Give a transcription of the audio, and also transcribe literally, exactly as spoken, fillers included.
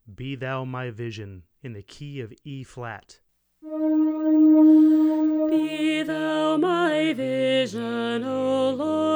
Be Thou My Vision in the key of E flat. Be Thou my vision, O Lord.